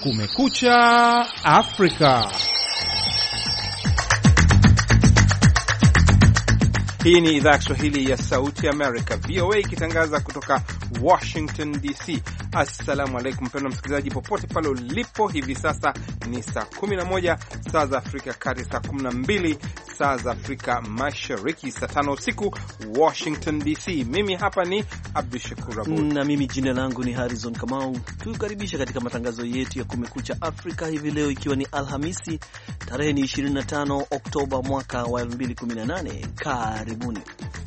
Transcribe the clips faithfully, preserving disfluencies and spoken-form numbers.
Kumekucha Afrika. Hii ni idhaa ya Kiswahili ya Sauti Amerika, V O A, ikitangaza kutoka Washington D C. Assalamu alaikum mpendwa msikilizaji, popote pale ulipo. Hivi sasa ni saa kumi na moja saa za Afrika Kati, saa kumi na mbili saa za Afrika Mashariki, saa tano usiku Washington D C. Mimi hapa ni Abdul Shakur Abud na mimi jina langu ni Harrison Kamau. Tukukaribisha katika matangazo yetu ya Kumekucha Afrika hivi leo, ikiwa ni Alhamisi tarehe ni ishirini na tano Oktoba mwaka wa elfu mbili kumi na nane. Karibuni.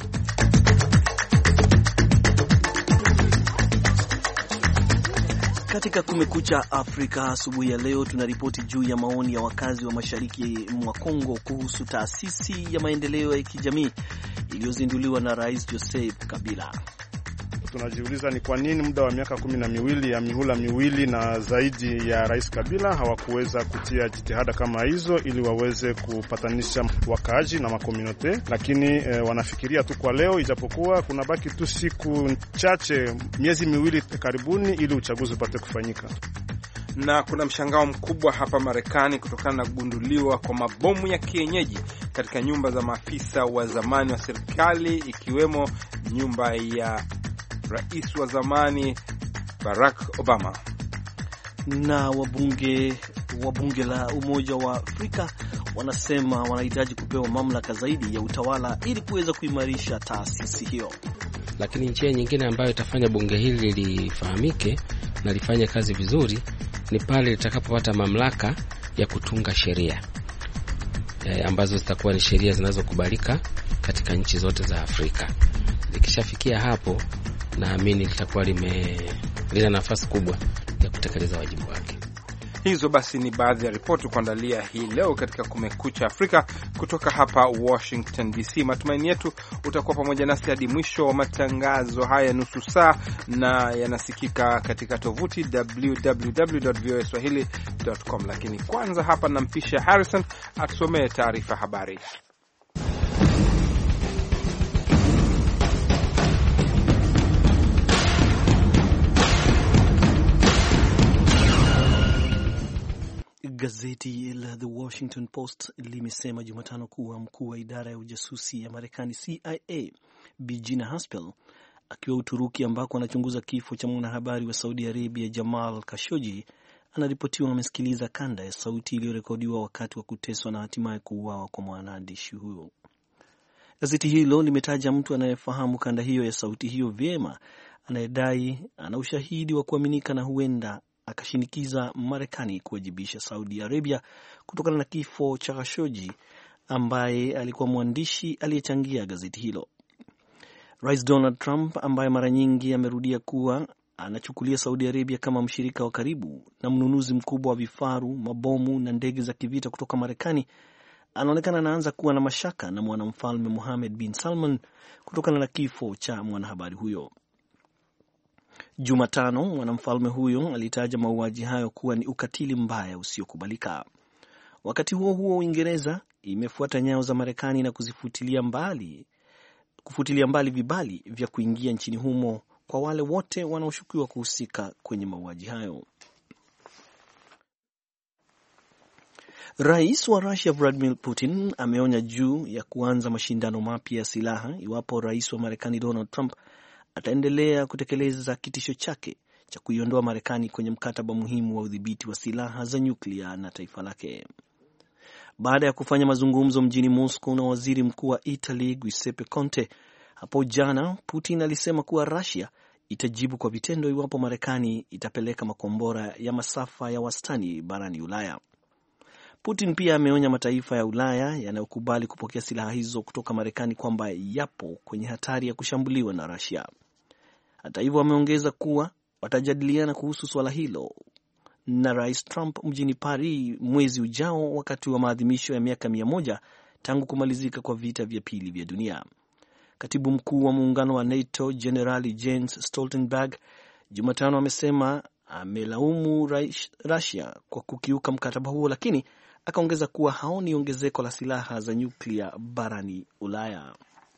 Katika Kumekucha Afrika asubuhi ya leo tunaripoti juu ya maoni ya wakazi wa mashariki mwa Kongo kuhusu taasisi ya maendeleo ya kijamii iliyozinduliwa na Rais Joseph Kabila. Tunajiuliza ni kwa nini muda wa miaka kumi na miwili ya mihula miwili na zaidi ya Rais Kabila hawakuweza kutia jitihada kama hizo ili waweze kupatanisha wakaaji na makomunote, lakini e, wanafikiria tu kwa leo, ijapokuwa kuna baki tu siku chache, miezi miwili karibuni, ili uchaguzi upate kufanyika. Na kuna mshangao mkubwa hapa Marekani kutokana na kugunduliwa kwa mabomu ya kienyeji katika nyumba za maafisa wa zamani wa serikali, ikiwemo nyumba ya Rais wa zamani Barack Obama. Na wabunge wabunge la Umoja wa Afrika wanasema wanahitaji kupewa mamlaka zaidi ya utawala ili kuweza kuimarisha taasisi hiyo. Lakini njia nyingine ambayo itafanya bunge hili lifahamike na lifanye kazi vizuri ni pale litakapopata mamlaka ya kutunga sheria e, ambazo zitakuwa ni sheria zinazokubalika katika nchi zote za Afrika. Likishafikia hapo, naamini litakuwa lime lina nafasi kubwa ya kutekeleza wajibu wake. Hizo basi ni baadhi ya ripoti kuandalia hii leo katika Kumekucha Afrika kutoka hapa Washington D C. Matumaini yetu utakuwa pamoja nasi hadi mwisho wa matangazo haya nusu saa, na yanasikika katika tovuti w w w dot v o a swahili dot com. Lakini kwanza hapa nampisha Harrison atusomee taarifa habari. Gazeti la The Washington Post limesema Jumatano kuwa mkuu wa idara ya ujasusi ya Marekani C I A Bi Gina Haspel akiwa Uturuki ambako anachunguza kifo cha mwanahabari wa Saudi Arabia Jamal Khashoggi anaripotiwa amesikiliza kanda ya sauti iliyorekodiwa wakati wa kuteswa na hatimaye kuuawa kwa mwandishi huyo. Gazeti hilo limetaja mtu anayefahamu kanda hiyo ya sauti hiyo vyema, anayedai ana ushahidi wa kuaminika na huenda akashinikiza Marekani kuwajibisha Saudi Arabia kutokana na kifo cha Khashoggi ambaye alikuwa mwandishi aliyechangia gazeti hilo. Rais Donald Trump, ambaye mara nyingi amerudia kuwa anachukulia Saudi Arabia kama mshirika wa karibu na mnunuzi mkubwa wa vifaru, mabomu na ndege za kivita kutoka Marekani, anaonekana anaanza kuwa na mashaka na mwanamfalme Mohammed bin Salman kutokana na kifo cha mwanahabari huyo. Jumatano, mwanamfalme huyo alitaja mauaji hayo kuwa ni ukatili mbaya usiokubalika. Wakati huo huo, Uingereza imefuata nyayo za Marekani na kuzifutilia mbali kufutilia mbali vibali vya kuingia nchini humo kwa wale wote wanaoshukiwa kuhusika kwenye mauaji hayo. Rais wa Russia Vladimir Putin ameonya juu ya kuanza mashindano mapya ya silaha iwapo rais wa Marekani Donald Trump ataendelea kutekeleza kitisho chake cha kuiondoa Marekani kwenye mkataba muhimu wa udhibiti wa silaha za nyuklia na taifa lake. Baada ya kufanya mazungumzo mjini Moscow na waziri mkuu wa Italy Giuseppe Conte hapo jana, Putin alisema kuwa Russia itajibu kwa vitendo iwapo Marekani itapeleka makombora ya masafa ya wastani barani Ulaya. Putin pia ameonya mataifa ya Ulaya yanayokubali kupokea silaha hizo kutoka Marekani kwamba yapo kwenye hatari ya kushambuliwa na Russia. Hata hivyo, ameongeza kuwa watajadiliana kuhusu swala hilo na Rais Trump mjini Paris mwezi ujao, wakati wa maadhimisho ya miaka mia moja tangu kumalizika kwa vita vya pili vya dunia. Katibu mkuu wa muungano wa NATO Generali Jens Stoltenberg Jumatano amesema amelaumu Russia kwa kukiuka mkataba huo, lakini akaongeza kuwa haoni ongezeko la silaha za nyuklia barani Ulaya.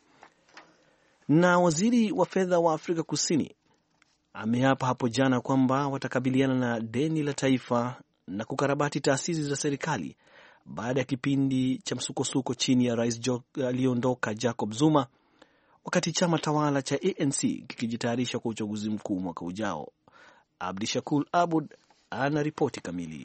Na waziri wa fedha wa Afrika Kusini ameapa hapo jana kwamba watakabiliana na deni la taifa na kukarabati taasisi za serikali baada ya kipindi cha msukosuko chini ya rais aliyeondoka Jacob Zuma, wakati chama tawala cha A N C kikijitayarisha kwa uchaguzi mkuu mwaka ujao. Abdishakur Abud ana ripoti kamili.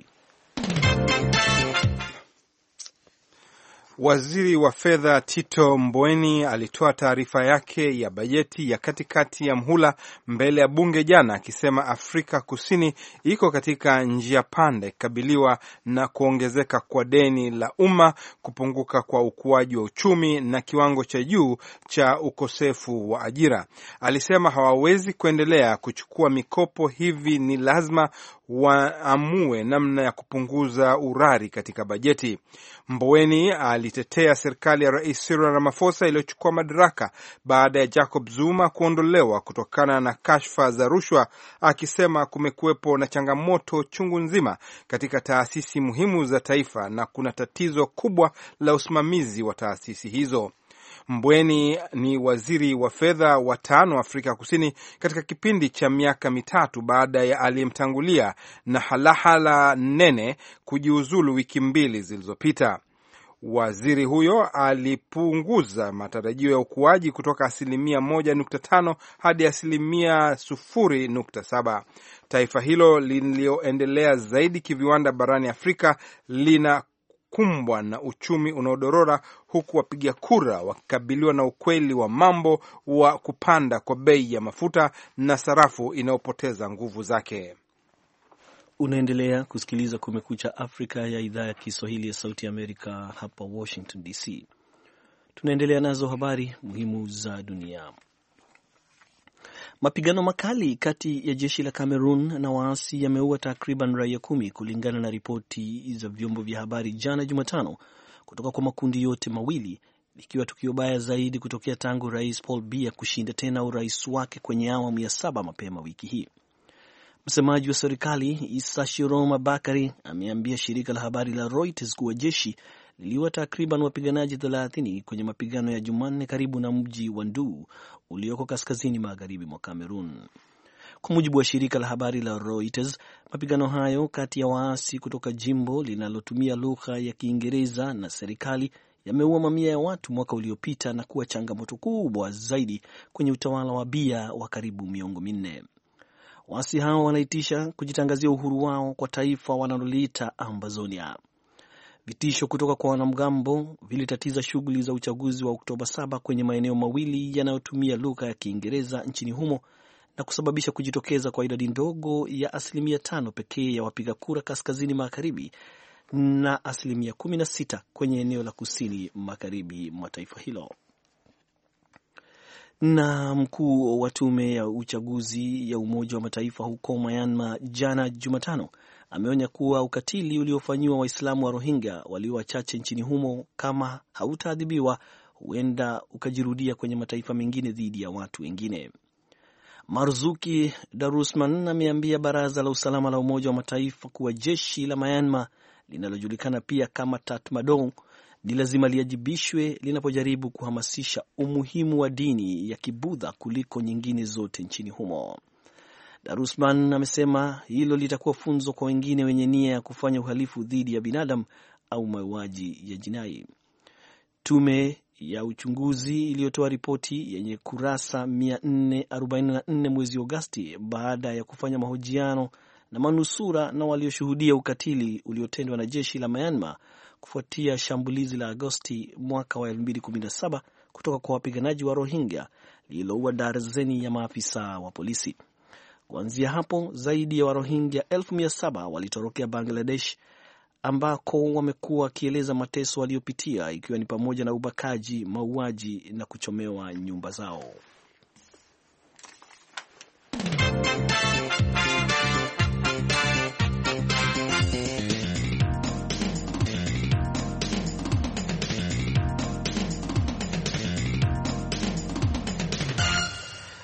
Waziri wa fedha Tito Mboweni alitoa taarifa yake ya bajeti ya katikati ya mhula mbele ya bunge jana, akisema Afrika Kusini iko katika njia panda kukabiliwa na kuongezeka kwa deni la umma, kupunguka kwa ukuaji wa uchumi na kiwango cha juu cha ukosefu wa ajira. Alisema hawawezi kuendelea kuchukua mikopo, hivi ni lazima waamue namna ya kupunguza urari katika bajeti. Mboweni alitetea serikali ya Rais Cyril Ramaphosa iliyochukua madaraka baada ya Jacob Zuma kuondolewa kutokana na kashfa za rushwa, akisema kumekuwepo na changamoto chungu nzima katika taasisi muhimu za taifa na kuna tatizo kubwa la usimamizi wa taasisi hizo. Mbweni ni waziri wa fedha wa tano Afrika Kusini katika kipindi cha miaka mitatu baada ya aliyemtangulia na Halahala Nene kujiuzulu wiki mbili zilizopita. Waziri huyo alipunguza matarajio ya ukuaji kutoka asilimia moja nukta tano hadi asilimia sufuri nukta saba. Taifa hilo lilioendelea zaidi kiviwanda barani Afrika lina kumbwa na uchumi unaodorora, huku wapiga kura wakikabiliwa na ukweli wa mambo wa kupanda kwa bei ya mafuta na sarafu inayopoteza nguvu zake. Unaendelea kusikiliza Kumekucha Afrika ya idhaa ya Kiswahili ya Sauti ya Amerika hapa Washington D C. Tunaendelea nazo habari muhimu za dunia. Mapigano makali kati ya jeshi la Cameroon na waasi yameua takriban raia kumi kulingana na ripoti za vyombo vya habari jana Jumatano kutoka kwa makundi yote mawili, likiwa tukio baya zaidi kutokea tangu Rais Paul Biya kushinda tena urais wake kwenye awamu ya saba mapema wiki hii. Msemaji wa serikali Issa Shiroma Bakari ameambia shirika la habari la Reuters kuwa jeshi liliua takriban wapiganaji thelathini kwenye mapigano ya Jumanne karibu na mji wa Nduu ulioko kaskazini magharibi mwa Cameroon. Kwa mujibu wa shirika la habari la Reuters, mapigano hayo kati ya waasi kutoka jimbo linalotumia lugha ya Kiingereza na serikali yameua mamia ya watu mwaka uliopita na kuwa changamoto kubwa zaidi kwenye utawala wa Biya wa karibu miongo minne. Waasi hao wanaitisha kujitangazia uhuru wao kwa taifa wanaloliita Ambazonia. Vitisho kutoka kwa wanamgambo vilitatiza shughuli za uchaguzi wa Oktoba saba kwenye maeneo mawili yanayotumia lugha ya Kiingereza nchini humo na kusababisha kujitokeza kwa idadi ndogo ya asilimia tano pekee ya wapiga kura kaskazini magharibi na asilimia kumi na sita kwenye eneo la kusini magharibi mwa taifa hilo. Na mkuu wa tume ya uchaguzi ya Umoja wa Mataifa huko Myanmar jana Jumatano ameonya kuwa ukatili uliofanyiwa Waislamu wa Rohingya walio wachache nchini humo kama hautaadhibiwa huenda ukajirudia kwenye mataifa mengine dhidi ya watu wengine. Marzuki Darusman ameambia Baraza la Usalama la Umoja wa Mataifa kuwa jeshi la Myanmar linalojulikana pia kama Tatmadaw ni lazima liajibishwe linapojaribu kuhamasisha umuhimu wa dini ya Kibudha kuliko nyingine zote nchini humo. Darusman amesema hilo litakuwa funzo kwa wengine wenye nia ya kufanya uhalifu dhidi ya binadamu au mauaji ya jinai. Tume ya uchunguzi iliyotoa ripoti yenye kurasa mia nne arobaini na nne mwezi Agosti baada ya kufanya mahojiano na manusura na walioshuhudia ukatili uliotendwa na jeshi la Myanmar kufuatia shambulizi la Agosti mwaka wa elfu mbili kumi na saba kutoka kwa wapiganaji wa Rohingya lililoua darzeni ya maafisa wa polisi. Kuanzia hapo zaidi ya Warohingya elfu mia saba walitorokea Bangladesh ambako wamekuwa wakieleza mateso waliopitia ikiwa ni pamoja na ubakaji, mauaji na kuchomewa nyumba zao.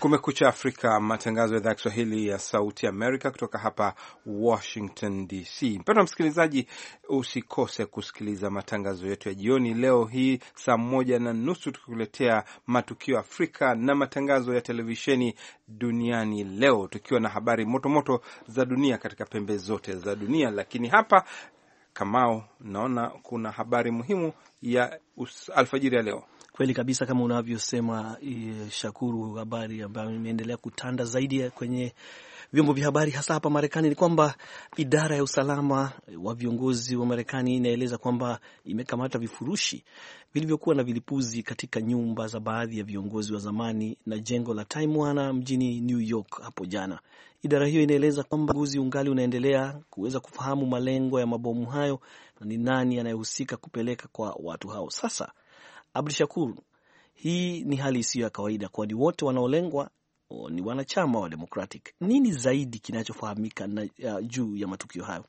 Kumekucha Afrika, matangazo ya idhaa ya Kiswahili ya Sauti Amerika kutoka hapa Washington D C. Mpendwa msikilizaji, usikose kusikiliza matangazo yetu ya jioni leo hii saa moja na nusu tukikuletea matukio Afrika na matangazo ya televisheni duniani leo, tukiwa na habari moto moto za dunia katika pembe zote za dunia. Lakini hapa Kamao, naona kuna habari muhimu ya alfajiri ya leo. Kweli kabisa, kama unavyosema Shakuru, habari ambayo imeendelea kutanda zaidi kwenye vyombo vya habari hasa hapa Marekani ni kwamba idara ya usalama wa viongozi wa Marekani inaeleza kwamba imekamata vifurushi vilivyokuwa na vilipuzi katika nyumba za baadhi ya viongozi wa zamani na jengo la Time Warner mjini New York hapo jana. Idara hiyo inaeleza kwamba uchunguzi ungali unaendelea kuweza kufahamu malengo ya mabomu hayo na ni nani anayehusika kupeleka kwa watu hao. Sasa Abdi Shakur, hii ni hali isiyo ya kawaida, kwani wote wanaolengwa ni wanachama wa Democratic. Nini zaidi kinachofahamika na uh, juu ya matukio hayo?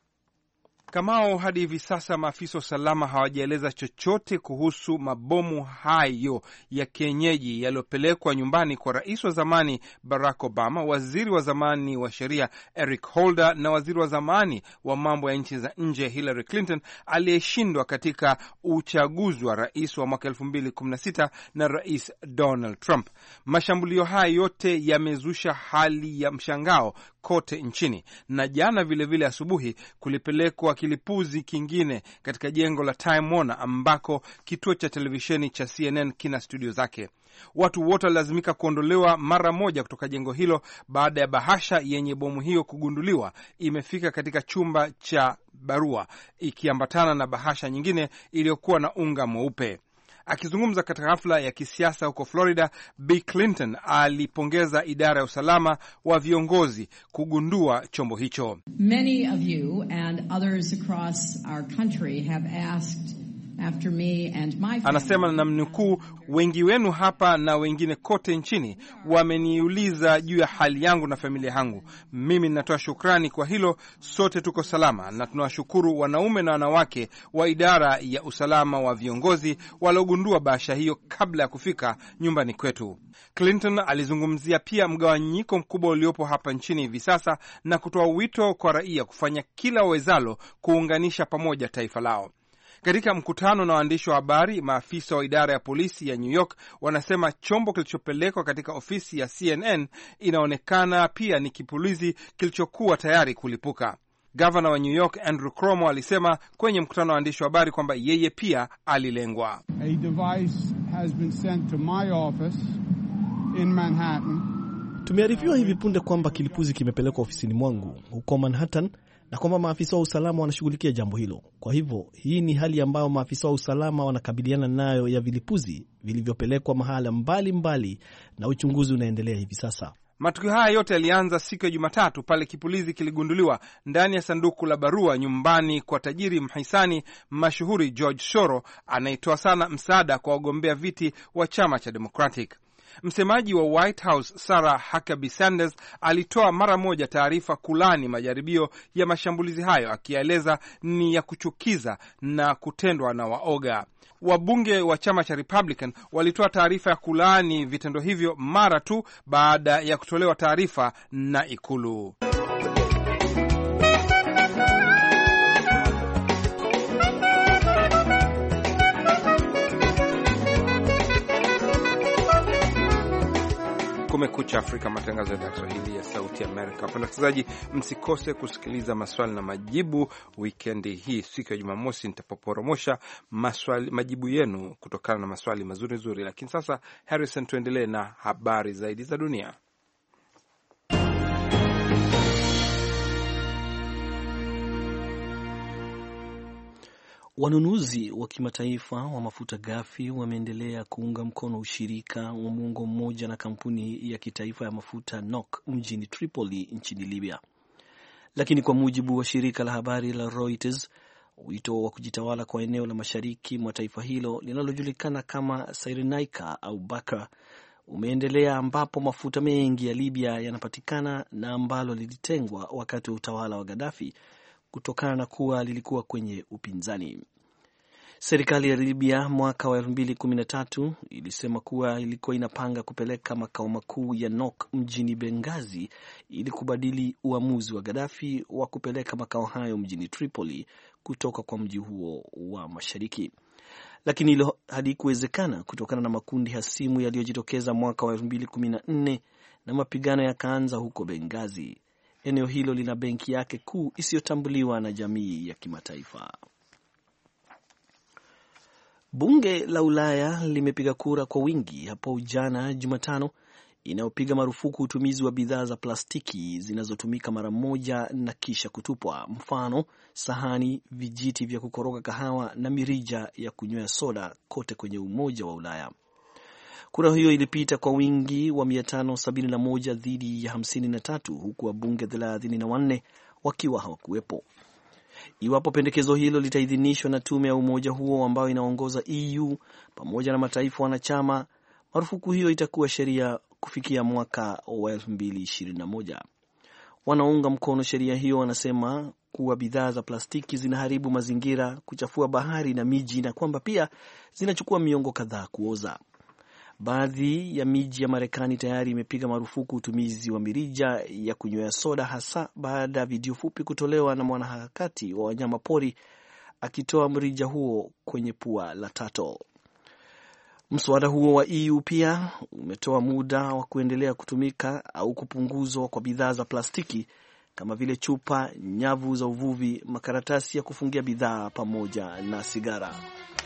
Kamao, hadi hivi sasa maafisa wa usalama hawajaeleza chochote kuhusu mabomu hayo ya kienyeji yaliyopelekwa nyumbani kwa rais wa zamani Barack Obama, waziri wa zamani wa sheria Eric Holder na waziri wa zamani wa mambo ya nchi za nje Hillary Clinton aliyeshindwa katika uchaguzi wa rais wa mwaka elfu mbili kumi na sita na rais Donald Trump. Mashambulio haya yote yamezusha hali ya mshangao kote nchini, na jana vile vile asubuhi kulipelekwa kilipuzi kingine katika jengo la Time Warner ambako kituo cha televisheni cha C N N kina studio zake. Watu wote walilazimika kuondolewa mara moja kutoka jengo hilo baada ya bahasha yenye bomu hiyo kugunduliwa imefika katika chumba cha barua ikiambatana na bahasha nyingine iliyokuwa na unga mweupe. Akizungumza katika hafla ya kisiasa huko Florida, Bill Clinton alipongeza idara ya usalama wa viongozi kugundua chombo hicho. Many of you and others across our country have asked after me and my family. Anasema na mnukuu, wengi wenu hapa na wengine kote nchini wameniuliza juu ya hali yangu na familia yangu. Mimi ninatoa shukrani kwa hilo. Sote tuko salama na tunawashukuru wanaume na wanawake wa idara ya usalama wa viongozi waliogundua bahasha hiyo kabla ya kufika nyumbani kwetu. Clinton alizungumzia pia mgawanyiko mkubwa uliopo hapa nchini hivi sasa na kutoa wito kwa raia kufanya kila wawezalo kuunganisha pamoja taifa lao. Katika mkutano na waandishi wa habari, maafisa wa idara ya polisi ya New York wanasema chombo kilichopelekwa katika ofisi ya C N N inaonekana pia ni kipulizi kilichokuwa tayari kulipuka. Gavana wa New York Andrew Cuomo alisema kwenye mkutano wa waandishi wa habari kwamba yeye pia alilengwa. A device has been sent to my office in Manhattan. Tumearifiwa hivi punde kwamba kilipuzi kimepelekwa ofisini mwangu huko Manhattan na kwamba maafisa wa usalama wanashughulikia jambo hilo. Kwa hivyo hii ni hali ambayo maafisa wa usalama wanakabiliana nayo ya vilipuzi vilivyopelekwa mahala mbali mbali, na uchunguzi unaendelea hivi sasa. Matukio haya yote yalianza siku ya Jumatatu pale kipulizi kiligunduliwa ndani ya sanduku la barua nyumbani kwa tajiri mhisani mashuhuri George Soros anayetoa sana msaada kwa wagombea viti wa chama cha Democratic. Msemaji wa White House Sarah Huckabee Sanders alitoa mara moja taarifa kulani majaribio ya mashambulizi hayo, akieleza ni ya kuchukiza na kutendwa na waoga. Wabunge wa chama cha Republican walitoa taarifa ya kulani vitendo hivyo mara tu baada ya kutolewa taarifa na Ikulu. Kumekucha Afrika, matangazo ya Kiswahili ya Sauti Amerika. Wapenda wasikilizaji, msikose kusikiliza maswali na majibu wikendi hii. Siku ya Jumamosi nitapoporomosha maswali majibu yenu kutokana na maswali mazuri nzuri. Lakini sasa, Harrison, tuendelee na habari zaidi za dunia. Wanunuzi wa kimataifa wa mafuta ghafi wameendelea kuunga mkono ushirika wa muongo mmoja na kampuni ya kitaifa ya mafuta N O C mjini Tripoli nchini Libya. Lakini kwa mujibu wa shirika la habari la Reuters, wito wa kujitawala kwa eneo la mashariki mwa taifa hilo linalojulikana kama Cyrenaica au Bakra umeendelea, ambapo mafuta mengi ya Libya yanapatikana na ambalo lilitengwa wakati wa utawala wa Gaddafi kutokana na kuwa lilikuwa kwenye upinzani. Serikali ya Libya mwaka wa elfu mbili kumi na tatu ilisema kuwa ilikuwa inapanga kupeleka makao makuu ya N O C mjini Benghazi ili kubadili uamuzi wa Gaddafi wa kupeleka makao hayo mjini Tripoli kutoka kwa mji huo wa mashariki. Lakini hilo halikuwezekana kutokana na makundi hasimu yaliyojitokeza mwaka wa elfu mbili kumi na nne na mapigano yakaanza huko Benghazi. Eneo hilo lina benki yake kuu isiyotambuliwa na jamii ya kimataifa. Bunge la Ulaya limepiga kura kwa wingi hapo jana Jumatano inayopiga marufuku utumizi wa bidhaa za plastiki zinazotumika mara moja na kisha kutupwa, mfano sahani, vijiti vya kukoroga kahawa na mirija ya kunywea soda kote kwenye Umoja wa Ulaya. Kura hiyo ilipita kwa wingi wa mia tano sabini na moja dhidi ya hamsini na tatu huku wabunge thelathini na wanne wakiwa hawakuwepo. Iwapo pendekezo hilo litaidhinishwa na tume ya umoja huo ambayo inaongoza E U pamoja na mataifa wanachama, marufuku hiyo itakuwa sheria kufikia mwaka wa elfu mbili ishirini na moja. Wanaunga mkono sheria hiyo wanasema kuwa bidhaa za plastiki zinaharibu mazingira, kuchafua bahari na miji, na kwamba pia zinachukua miongo kadhaa kuoza. Baadhi ya miji ya Marekani tayari imepiga marufuku utumizi wa mirija ya kunywea soda, hasa baada ya video fupi kutolewa na mwanaharakati wa wanyama pori akitoa mrija huo kwenye pua la tato. Mswada huo wa E U pia umetoa muda wa kuendelea kutumika au kupunguzwa kwa bidhaa za plastiki kama vile chupa, nyavu za uvuvi, makaratasi ya kufungia bidhaa pamoja na sigara.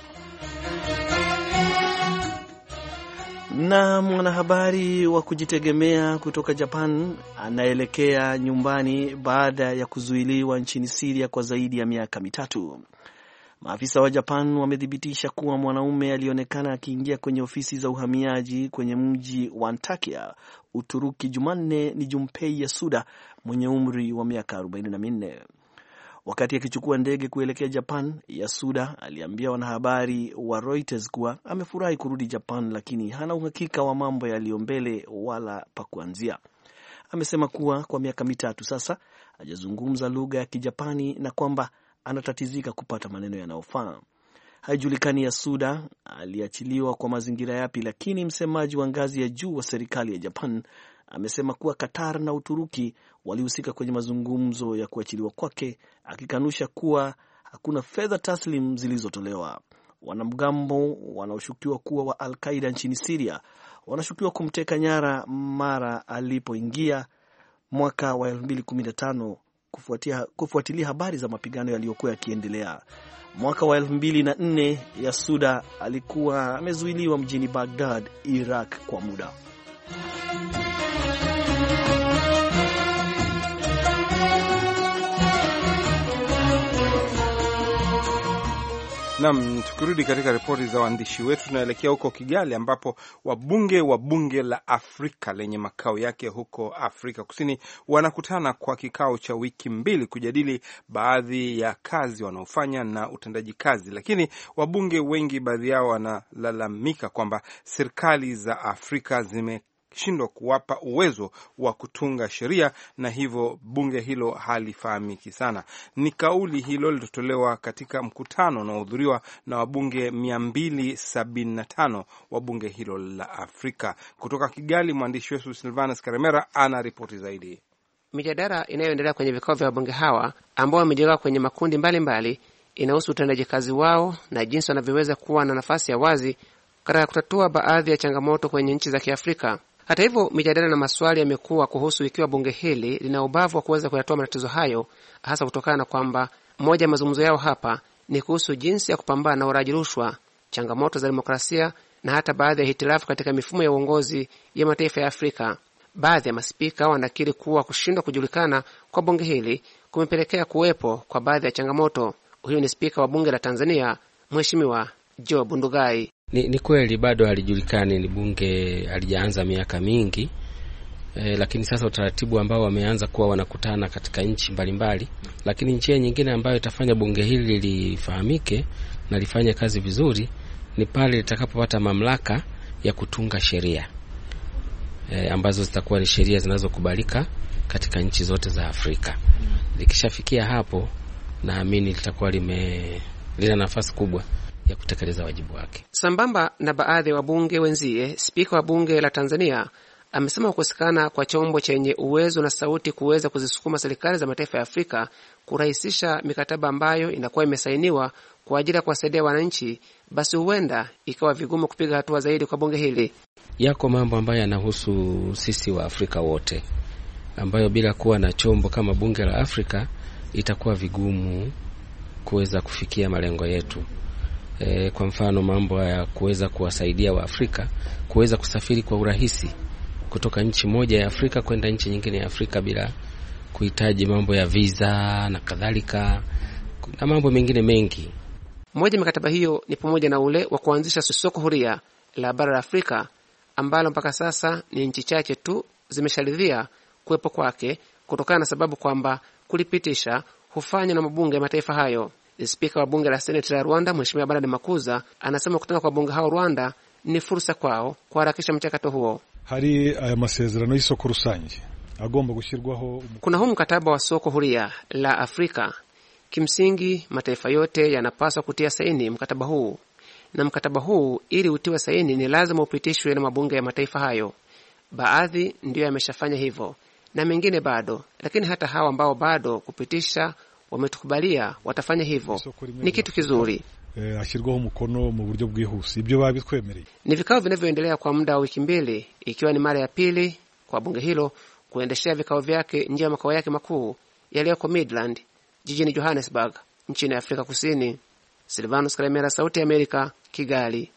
Na mwanahabari wa kujitegemea kutoka Japan anaelekea nyumbani baada ya kuzuiliwa nchini Syria kwa zaidi ya miaka mitatu. Maafisa wa Japan wamethibitisha kuwa mwanaume alionekana akiingia kwenye ofisi za uhamiaji kwenye mji wa Antakya, Uturuki, Jumanne ni Junpei Yasuda mwenye umri wa miaka arobaini na minne. Wakati akichukua ndege kuelekea Japan, Yasuda aliambia wanahabari wa Reuters kuwa amefurahi kurudi Japan, lakini hana uhakika wa mambo yaliyo mbele wala pa kuanzia. Amesema kuwa kwa miaka mitatu sasa hajazungumza lugha ya Kijapani na kwamba anatatizika kupata maneno yanayofaa. Haijulikani Yasuda aliachiliwa kwa mazingira yapi, lakini msemaji wa ngazi ya juu wa serikali ya Japan amesema kuwa Qatar na Uturuki walihusika kwenye mazungumzo ya kuachiliwa kwake, akikanusha kuwa hakuna fedha taslim zilizotolewa. Wanamgambo wanaoshukiwa kuwa wa Al-Qaeda nchini Syria wanashukiwa kumteka nyara mara alipoingia mwaka wa elfu mbili kumi na tano kufuatia kufuatilia habari za mapigano yaliyokuwa yakiendelea. Mwaka wa elfu mbili na nne Yasuda alikuwa amezuiliwa mjini Baghdad, Iraq kwa muda. Naam, tukirudi katika ripoti za waandishi wetu, tunaelekea huko Kigali ambapo wabunge wa bunge la Afrika lenye makao yake huko Afrika Kusini wanakutana kwa kikao cha wiki mbili kujadili baadhi ya kazi wanaofanya na utendaji kazi, lakini wabunge wengi, baadhi yao wanalalamika kwamba serikali za Afrika zime shindwa kuwapa uwezo wa kutunga sheria na hivyo bunge hilo halifahamiki sana. Ni kauli hilo lilitolewa katika mkutano unaohudhuriwa na wabunge mia mbili sabini na tano wa bunge hilo la Afrika. Kutoka Kigali, mwandishi wetu Silvanus Karemera ana ripoti zaidi. Mijadala inayoendelea kwenye vikao vya wabunge hawa ambao wamejigawa kwenye makundi mbalimbali inahusu utendaji kazi wao na jinsi wanavyoweza kuwa na nafasi ya wazi katika kutatua baadhi ya changamoto kwenye nchi za Kiafrika. Hata hivyo, mijadala na maswali yamekuwa kuhusu ikiwa bunge hili lina ubavu wa kuweza kuyatoa matatizo hayo, hasa kutokana na kwamba moja ya mazungumzo yao hapa ni kuhusu jinsi ya kupambana na uraji rushwa, changamoto za demokrasia na hata baadhi ya hitilafu katika mifumo ya uongozi ya mataifa ya Afrika. Baadhi ya maspika wanakiri kuwa kushindwa kujulikana kwa bunge hili kumepelekea kuwepo kwa baadhi ya changamoto. Huyu ni spika wa bunge la Tanzania, Mheshimiwa Job Ndugai. Ni, ni kweli bado halijulikani, ni bunge halijaanza miaka mingi e, lakini sasa utaratibu ambao wameanza kuwa wanakutana katika nchi mbalimbali, lakini njia nyingine ambayo itafanya bunge hili lifahamike na lifanye kazi vizuri ni pale litakapopata mamlaka ya kutunga sheria e, ambazo zitakuwa ni sheria zinazokubalika katika nchi zote za Afrika. Likishafikia hapo, naamini litakuwa lime lina nafasi kubwa ya kutekeleza wajibu wake. Sambamba na baadhi ya wabunge wenzie, spika wa bunge la Tanzania amesema kukosekana kwa chombo chenye uwezo na sauti kuweza kuzisukuma serikali za mataifa ya Afrika kurahisisha mikataba ambayo inakuwa imesainiwa kwa ajili ya kuwasaidia wananchi, basi huenda ikawa vigumu kupiga hatua zaidi kwa bunge hili. Yako mambo ambayo yanahusu sisi wa Afrika wote, ambayo bila kuwa na chombo kama bunge la Afrika itakuwa vigumu kuweza kufikia malengo yetu. E, kwa mfano mambo ya kuweza kuwasaidia wa Afrika kuweza kusafiri kwa urahisi kutoka nchi moja ya Afrika kwenda nchi nyingine ya Afrika bila kuhitaji mambo ya visa na kadhalika na mambo mengine mengi. Moja mikataba hiyo ni pamoja na ule wa kuanzisha soko huria la bara la Afrika ambalo mpaka sasa ni nchi chache tu zimesharidhia kuwepo kwake kutokana na sababu kwamba kulipitisha hufanywa na mabunge ya mataifa hayo. Spika wa bunge la Senate la Rwanda, Mheshimiwa Bernard Makuza, anasema kutana kwa bunge hao Rwanda ni fursa kwao kuharakisha mchakato huo. Hari aya masezerano y'isoko rusange agomba gushirwaho. Kuna huu mkataba wa soko huria la Afrika. Kimsingi mataifa yote yanapaswa kutia saini mkataba huu, na mkataba huu ili utiwe saini ni lazima upitishwe na mabunge ya mataifa hayo. Baadhi ndiyo yameshafanya hivyo na mengine bado, lakini hata hawa ambao bado kupitisha wametukubalia watafanya hivyo. Ni kitu kizuri. Eh, ashirwaho umukono mu buryo bwihuse. Ibyo babitwemereye. Ni vikao vinavyoendelea kwa muda wa wiki mbili, ikiwa ni mara ya pili kwa bunge hilo kuendeshea vikao vyake nje ya makao yake makuu yaliyoko Midland jijini Johannesburg nchini Afrika Kusini. Silvanus Karemera, Sauti ya Amerika, Kigali.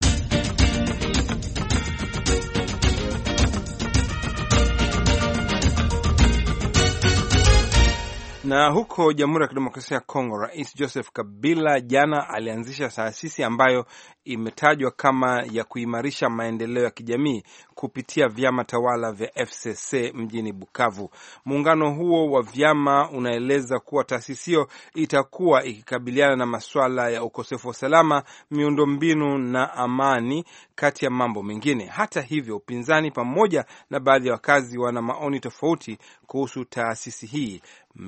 Na huko Jamhuri ya Kidemokrasia ya Kongo, Rais Joseph Kabila jana alianzisha taasisi ambayo imetajwa kama ya kuimarisha maendeleo ya kijamii kupitia vyama tawala vya F C C mjini Bukavu. Muungano huo wa vyama unaeleza kuwa taasisi hiyo itakuwa ikikabiliana na masuala ya ukosefu wa usalama, miundombinu na amani kati ya mambo mengine. Hata hivyo, upinzani pamoja na baadhi ya wakazi wana maoni tofauti kuhusu taasisi hii.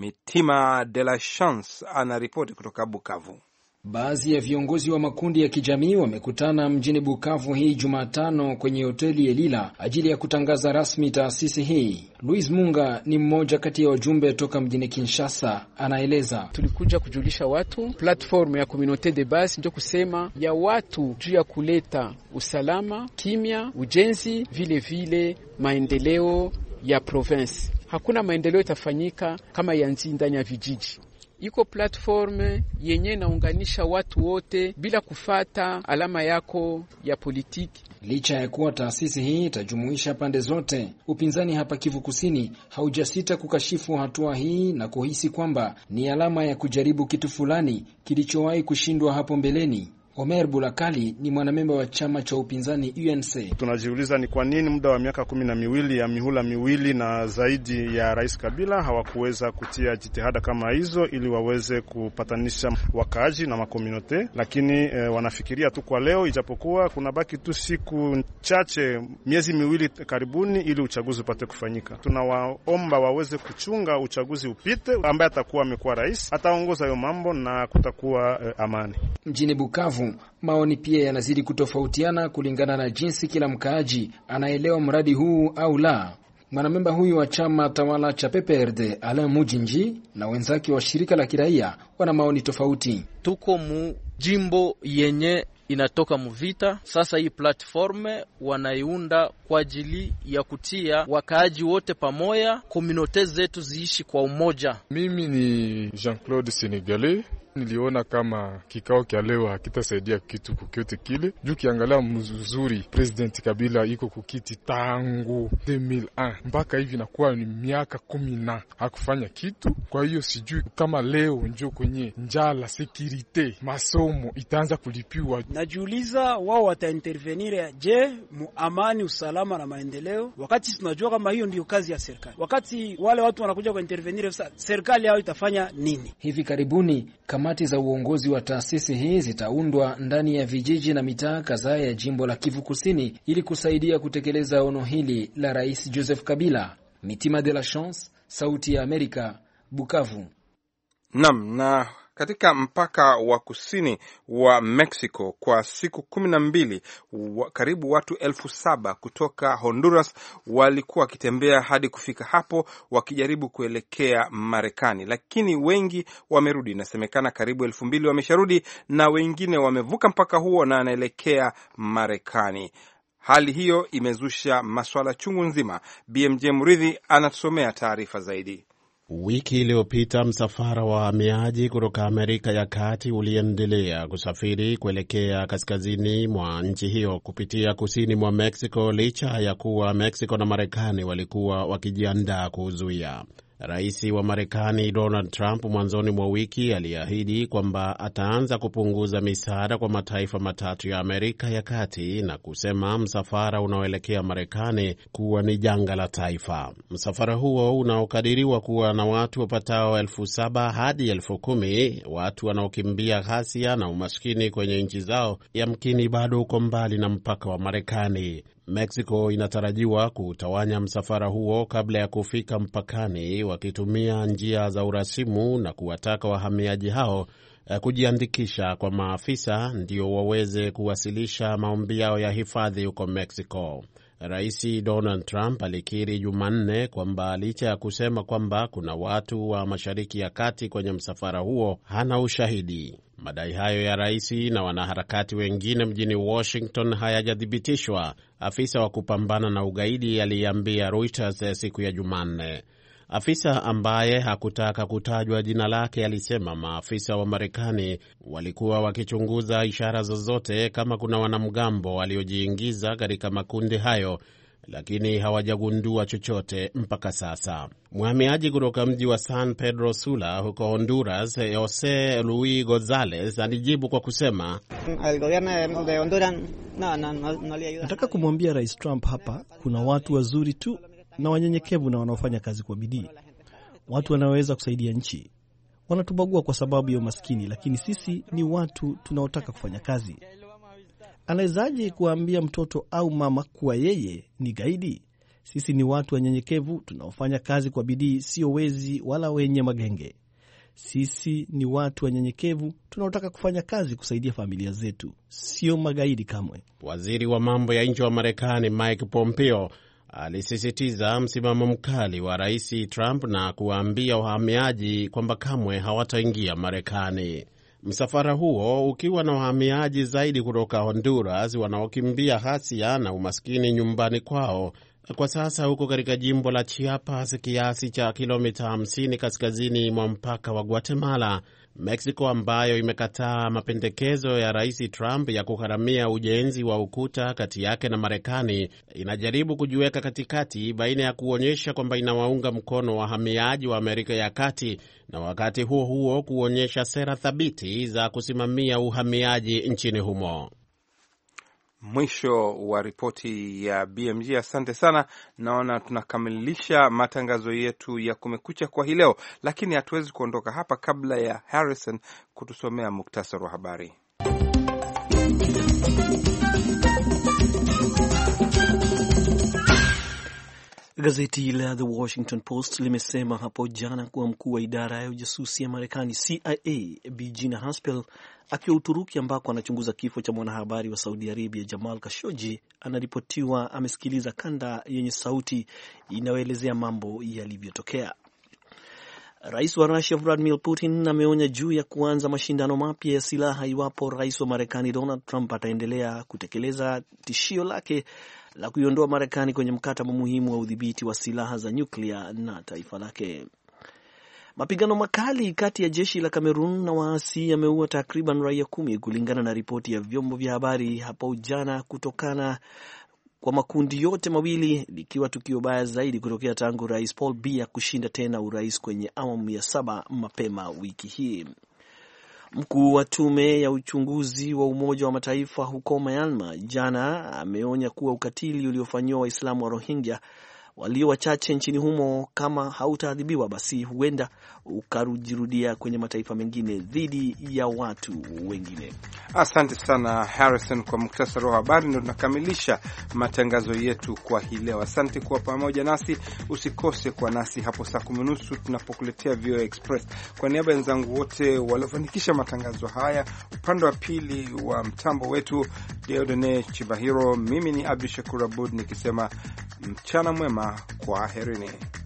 Mitima de la Chance anaripoti kutoka Bukavu. Baadhi ya viongozi wa makundi ya kijamii wamekutana mjini Bukavu hii Jumatano kwenye hoteli Elila ajili ya kutangaza rasmi taasisi hii. Louis Munga ni mmoja kati ya wajumbe toka mjini Kinshasa, anaeleza. Tulikuja kujulisha watu platform ya communauté de base, ndio kusema ya watu juu ya kuleta usalama, kimya, ujenzi, vile vile maendeleo ya province. Hakuna maendeleo itafanyika kama yanzi ndani ya vijiji. Iko platform yenye naunganisha watu wote bila kufata alama yako ya politiki. Licha ya kuwa taasisi hii itajumuisha pande zote, upinzani hapa Kivu Kusini haujasita kukashifu hatua hii na kuhisi kwamba ni alama ya kujaribu kitu fulani kilichowahi kushindwa hapo mbeleni. Omer Bulakali ni mwanamemba wa chama cha upinzani U N C. Tunajiuliza ni kwa nini muda wa miaka kumi na miwili ya mihula miwili na zaidi ya Rais Kabila hawakuweza kutia jitihada kama hizo ili waweze kupatanisha wakaaji na makomunote, lakini eh, wanafikiria tu kwa leo, ijapokuwa kuna baki tu siku chache, miezi miwili karibuni, ili uchaguzi upate kufanyika. Tunawaomba waweze kuchunga uchaguzi upite, ambaye atakuwa amekuwa rais ataongoza hayo mambo na kutakuwa eh, amani. Mjini Bukavu maoni pia yanazidi kutofautiana kulingana na jinsi kila mkaaji anaelewa mradi huu au la. Mwanamemba huyu wa chama tawala cha P P R D Alain Mujinji na wenzake wa shirika la kiraia wana maoni tofauti. Tuko mu jimbo yenye inatoka muvita. Sasa hii platform wanaiunda kwa ajili ya kutia wakaaji wote pamoja, komunote zetu ziishi kwa umoja. Mimi ni Jean-Claude Senegalais. Niliona kama kikao kia leo hakitasaidia kitu kukiote kile. Juu kiangalia mzuri, President Kabila iko kukiti tangu elfu mbili na moja mpaka hivi nakuwa ni miaka kumi na hakufanya kitu. Kwa hiyo sijui kama leo njoo kwenye njala, security, masomo itaanza kulipiwa. Najiuliza wao wataintervenir je mu amani, usalama na maendeleo, wakati tunajua kama hiyo ndio kazi ya serikali. Wakati wale watu wanakuja kwa intervenir, serikali yao itafanya nini? Hivi karibuni kamati za uongozi wa taasisi hii zitaundwa ndani ya vijiji na mitaa kadhaa ya jimbo la Kivu Kusini ili kusaidia kutekeleza ono hili la Rais Joseph Kabila. Mitima de la Chance, Sauti ya Amerika, Bukavu. Naam, na Katika mpaka wa kusini wa Mexico kwa siku kumi na mbili, karibu watu elfu saba kutoka Honduras walikuwa wakitembea hadi kufika hapo wakijaribu kuelekea Marekani, lakini wengi wamerudi. Inasemekana karibu elfu mbili wamesharudi na wengine wamevuka mpaka huo na anaelekea Marekani. Hali hiyo imezusha maswala chungu nzima. B M J Muridhi anatusomea taarifa zaidi. Wiki iliyopita msafara wa wahamiaji kutoka Amerika ya Kati uliendelea kusafiri kuelekea kaskazini mwa nchi hiyo kupitia kusini mwa Mexico, licha ya kuwa Mexico na Marekani walikuwa wakijiandaa kuzuia. Rais wa Marekani Donald Trump mwanzoni mwa wiki aliahidi kwamba ataanza kupunguza misaada kwa mataifa matatu ya Amerika ya Kati na kusema msafara unaoelekea Marekani kuwa ni janga la taifa. Msafara huo unaokadiriwa kuwa na watu wapatao elfu saba hadi elfu kumi, watu wanaokimbia ghasia na umaskini kwenye nchi zao, yamkini bado uko mbali na mpaka wa Marekani. Mexico inatarajiwa kutawanya msafara huo kabla ya kufika mpakani, wakitumia njia za urasimu na kuwataka wahamiaji hao kujiandikisha kwa maafisa ndio waweze kuwasilisha maombi yao ya hifadhi huko Mexico. Rais Donald Trump alikiri Jumanne kwamba licha ya kusema kwamba kuna watu wa Mashariki ya Kati kwenye msafara huo, hana ushahidi. Madai hayo ya rais na wanaharakati wengine mjini Washington hayajathibitishwa, afisa wa kupambana na ugaidi aliambia Reuters siku ya Jumanne. Afisa ambaye hakutaka kutajwa jina lake alisema maafisa wa Marekani walikuwa wakichunguza ishara zozote kama kuna wanamgambo waliojiingiza katika makundi hayo, lakini hawajagundua chochote mpaka sasa. Mhamiaji kutoka mji wa San Pedro Sula huko Honduras, Jose Luis Gonzalez alijibu kwa kusema, nataka kumwambia Rais Trump hapa kuna watu wazuri tu na wanyenyekevu na wanaofanya kazi kwa bidii, watu wanaweza kusaidia nchi. Wanatubagua kwa sababu ya umaskini, lakini sisi ni watu tunaotaka kufanya kazi. Anawezaje kuambia mtoto au mama kuwa yeye ni gaidi? Sisi ni watu wanyenyekevu tunaofanya kazi kwa bidii, sio wezi wala wenye magenge. Sisi ni watu wanyenyekevu tunaotaka kufanya kazi kusaidia familia zetu, sio magaidi kamwe. Waziri wa mambo ya nje wa Marekani Mike Pompeo alisisitiza msimamo mkali wa Rais Trump na kuwaambia wahamiaji kwamba kamwe hawataingia Marekani. Msafara huo ukiwa na wahamiaji zaidi kutoka Honduras wanaokimbia ghasia na umaskini nyumbani kwao, kwa sasa huko katika jimbo la Chiapas, kiasi cha kilomita hamsini kaskazini mwa mpaka wa Guatemala. Mexico ambayo imekataa mapendekezo ya Rais Trump ya kugharamia ujenzi wa ukuta kati yake na Marekani, inajaribu kujiweka katikati baina ya kuonyesha kwamba inawaunga mkono wahamiaji wa Amerika ya Kati na wakati huo huo kuonyesha sera thabiti za kusimamia uhamiaji nchini humo. Mwisho wa ripoti ya B M G. Asante sana. Naona tunakamilisha matangazo yetu ya Kumekucha kwa hii leo, lakini hatuwezi kuondoka hapa kabla ya Harrison kutusomea muktasari wa habari. Gazeti la The Washington Post limesema hapo jana kuwa mkuu wa idara ya ujasusi ya Marekani C I A Bi Gina Haspel akiwa Uturuki ambako anachunguza kifo cha mwanahabari wa Saudi Arabia Jamal Khashoggi anaripotiwa amesikiliza kanda yenye sauti inayoelezea mambo yalivyotokea. Rais wa Russia Vladimir Putin ameonya juu ya kuanza mashindano mapya ya silaha iwapo rais wa Marekani Donald Trump ataendelea kutekeleza tishio lake la kuiondoa Marekani kwenye mkataba muhimu wa udhibiti wa silaha za nyuklia na taifa lake. Mapigano makali kati ya jeshi la Cameroon na waasi yameua takriban raia kumi kulingana na ripoti ya vyombo vya habari hapo jana, kutokana kwa makundi yote mawili likiwa tukio baya zaidi kutokea tangu Rais Paul Biya kushinda tena urais kwenye awamu ya saba mapema wiki hii. Mkuu wa tume ya uchunguzi wa Umoja wa Mataifa huko Myanmar jana ameonya kuwa ukatili uliofanyiwa Waislamu wa Rohingya walio wachache nchini humo, kama hautaadhibiwa basi huenda ukarujirudia kwenye mataifa mengine dhidi ya watu wengine. Asante sana Harrison kwa muktasari wa habari. Ndio tunakamilisha matangazo yetu kwa hii leo. Asante kuwa pamoja nasi. Usikose kwa nasi hapo saa kumi nusu tunapokuletea V O A Express. Kwa niaba ya wenzangu wote waliofanikisha matangazo haya, upande wa pili wa mtambo wetu Deodone Chibahiro, mimi ni Abdushakur Abud nikisema mchana mwema, kwa herini.